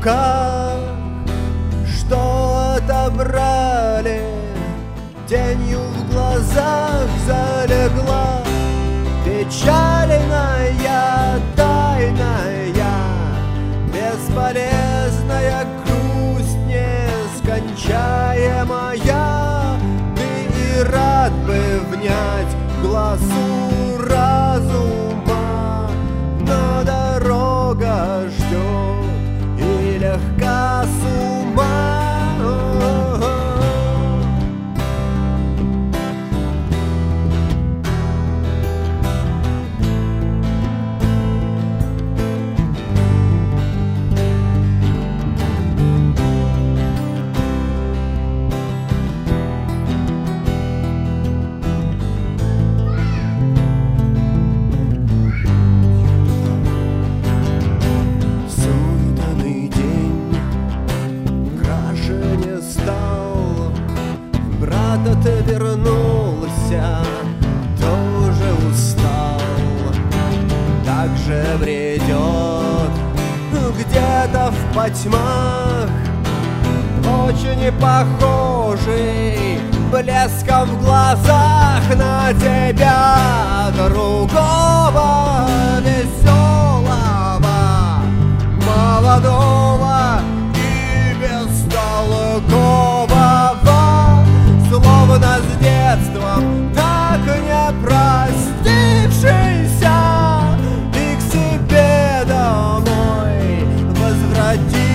руках, что отобрали, тенью в глазах залегла печальная, тайная, бесполезная грусть нескончаемая. Ты и рад бы внять глазу разума, но дорога ждет и легка с ума. Брата ты вернулся, тоже устал, так же бредет где-то в потьмах, очень не похожий блеском в глазах на тебя, другого веселого, молодого и бестолкового, словно с детством так не простившийся, и к себе домой возвратившийся.